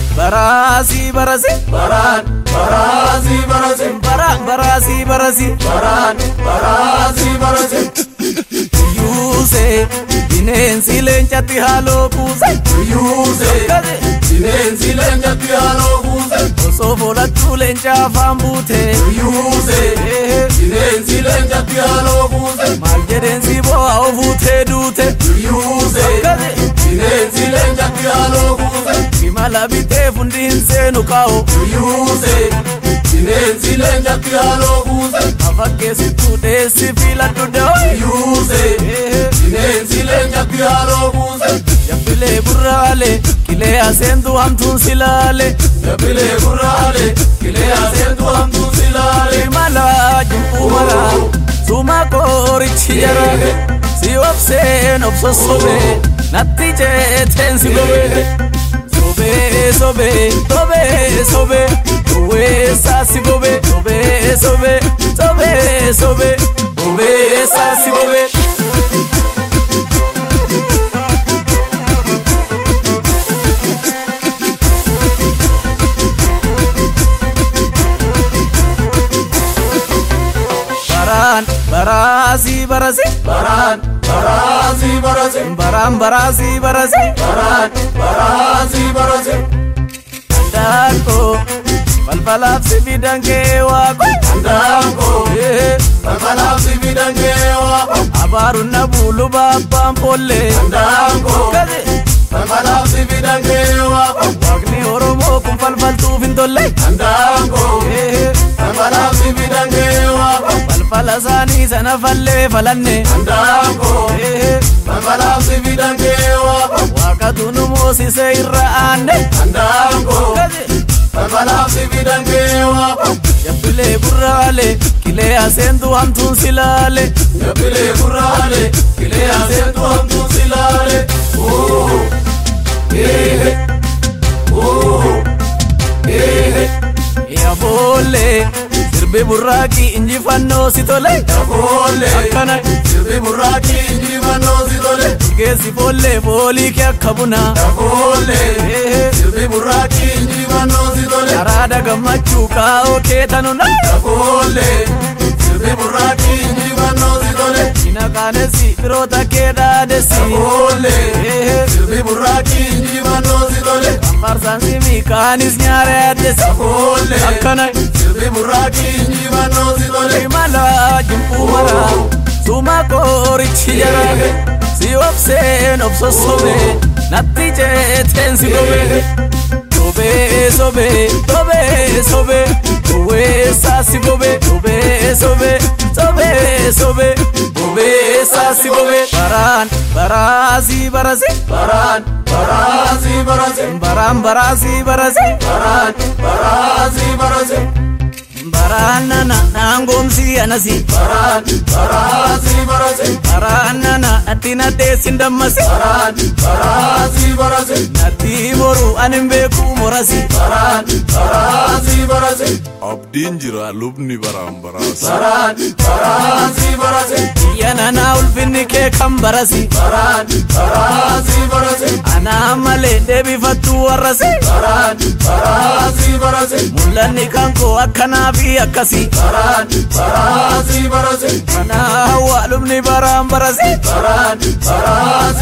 barasi barasi baran barasi barasi barasi barasi barasi barasi yuse bineensi leencatti haaloo kuuse yuse bineensi leencatti haaloo kuuse osoo folattuu leenca afaan buute yuse bineensi leencatti haaloo kuuse maal jedheensi bo'aa ofuutee duute yuse bineensi leencatti haaloo kuuse imala bitee fundi hin seenu kaa'o yuse bineensi leencatti haaloo kuuse afakkeessittuu dheessi filadhu da'o yuse bineensi leencatti haaloo kuuse jabbilee gurraalee qilee aseentu hamtuun silaale jabbilee gurraalee qilee aseentu hamtuun silaale imala jibbuu mara suma koorichi jara si obseen obsosobee natti jeeteen si gobee sobee sobee sobee sobee oweessaa si gobee sobee sobee sobee sobee oweessaa si gobee barasi barasi baran barasi barasi barasi barasi barasi barasi Andako balbalaf si bidange wako Andako balbalaf si bidange wako abarun na bulu babban polle Andako balbalaf si bidange wako waqni oromo kun falfaltu fintolle Andako balbalaf si bidange wako balbala sani sana falle falanne Andako balbalaf si bidange wako waqatunu mosise irra ande Andako balbalaf si bidange wako jabbilee gurraalee qilee aseentu hamtuun silaale jabbilee gurraalee qilee aseentu hamtuun silaale yaaboolle sirbi burraaqii injifannoo si tole yaaboolle akkana sirbi burraaqii injifannoo si tole geessi foollee foolii kee akka bunaa yaaboolle sirbi burraaqii injifannoo si tole araada gammachuu kaa'oo kee tanuna yaaboolle sirbi burraaqii injifannoo si tole ina qaanessi firoota kee dhaadessi yaaboolle sirbi burraaqii injifannoo si tole ammarsaan simii kaanis nyaara yaaddessi yaaboolle akkana sirbi burraaqii injifannoo si tole imala jibbuu mara suma koorichi jara si obseen obsosobee natti jeeteen si gobee sobee sobee sobee sobee oweessaa si gobee sobee sobee sobee sobee oweessaa si gobee barasi barasi baran barasi barasi barasi barasi barasi barasi baranana nangomsi anasi barasi barasi baranana atina deesin dammasi barasi barasi natti moru anin beeku morasi barasi barasi abdiin jira lubni baraan baraasi barasi barasi yanana ulfinni kee kan barasi barasi barasi anaa malee deebifattu warrasi barasi barasi mul'anni kan koo akkanaa fi akkasi barasi barasi anaa hawaa lubni baraan barasi barasi